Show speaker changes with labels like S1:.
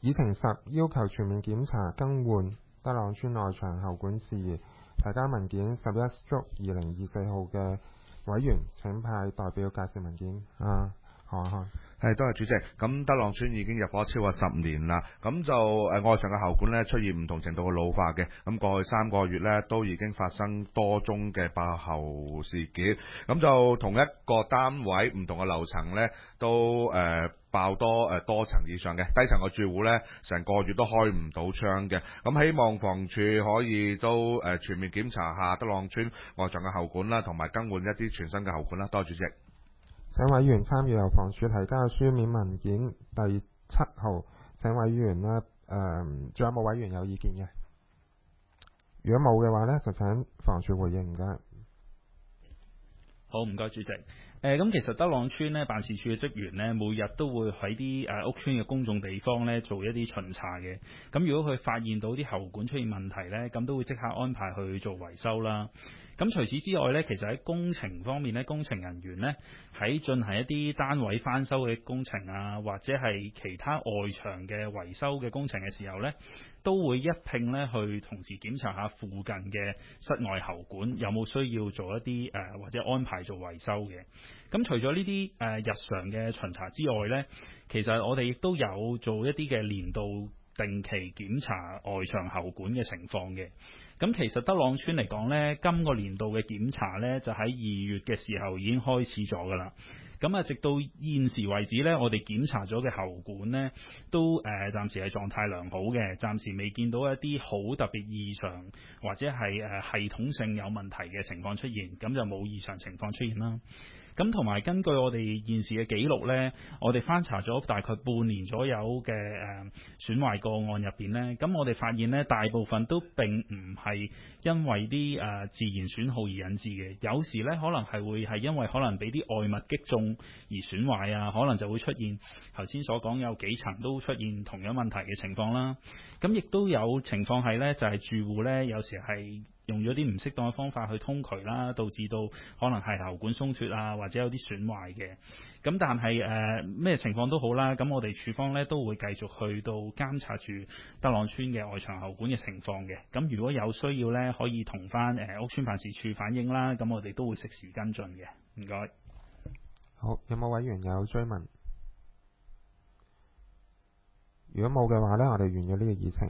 S1: 議程10要求全面檢查更換德朗村外牆喉管事宜，提交文件11/2024號嘅委員請派代表介紹文件。何亞漢。
S2: 係，多謝主席。咁德朗村已經入伙超過10年啦，咁就外牆嘅喉管呢出現唔同程度嘅老化嘅，咁過去3個月呢都已經發生多宗嘅爆喉事件，咁就同一個單位唔同嘅樓層呢都爆多層以上嘅，低層嘅住戶呢成個月都開唔到窗嘅，咁希望房署可以都全面檢查下德朗村外牆嘅喉管啦，同埋更換一啲全新嘅喉管啦。多謝主席。
S1: 請委員參與由房署提交嘅書面文件第7號。請委員呢，仲有冇委員有意見嘅？如果冇嘅話呢，就請房署回應。唔該。
S3: 好，唔該主席。咁其實德朗村呢辦事處嘅職員呢，每日都會喺啲屋村嘅公眾地方呢做一啲巡查嘅。咁如果佢發現到啲喉管出現問題呢，咁都會即刻安排去做維修啦。咁除此之外呢，其實喺工程方面呢，工程人員呢喺進行一啲單位翻修嘅工程啊，或者係其他外牆嘅維修嘅工程嘅時候呢，都會一併呢去同時檢查下附近嘅室外喉管有冇需要做一啲或者安排做維修嘅。咁除咗呢啲日常嘅巡查之外呢，其實我哋亦都有做一啲嘅年度定期檢查外牆喉管嘅情況嘅。咁其實德朗村嚟講呢，今個年度嘅檢查呢，就喺2月嘅時候已經開始咗㗎啦。咁直到現時為止呢，我哋檢查咗嘅喉管呢，都暫時係狀態良好嘅，暫時未見到一啲好特別異常或者係系統性有問題嘅情況出現，咁就冇異常情況出現啦。咁同埋根據我哋現時嘅記錄呢，我哋翻查咗大概半年左右嘅損壞個案入邊呢，咁我哋發現呢，大部分都並唔係因為啲自然損耗而引致嘅，有時呢，可能係因為可能俾啲外物擊中而損壞啊，可能就會出現頭先所講有幾層都出現同樣問題嘅情況啦。咁亦都有情況係呢，就係住戶呢，有時係用咗啲唔適當嘅方法去通渠啦，導致到可能係喉管鬆脫啊，或者有啲損壞嘅。咁但係咩情況都好啦，咁我哋處方呢都會繼續去到監察住德朗村嘅外牆喉管嘅情況嘅。咁如果有需要呢，可以同翻屋村辦事處反映啦，咁我哋都會適時跟進嘅。唔該。
S1: 好，有冇委員有追問？如果冇嘅話呢，我哋完咗呢個議程。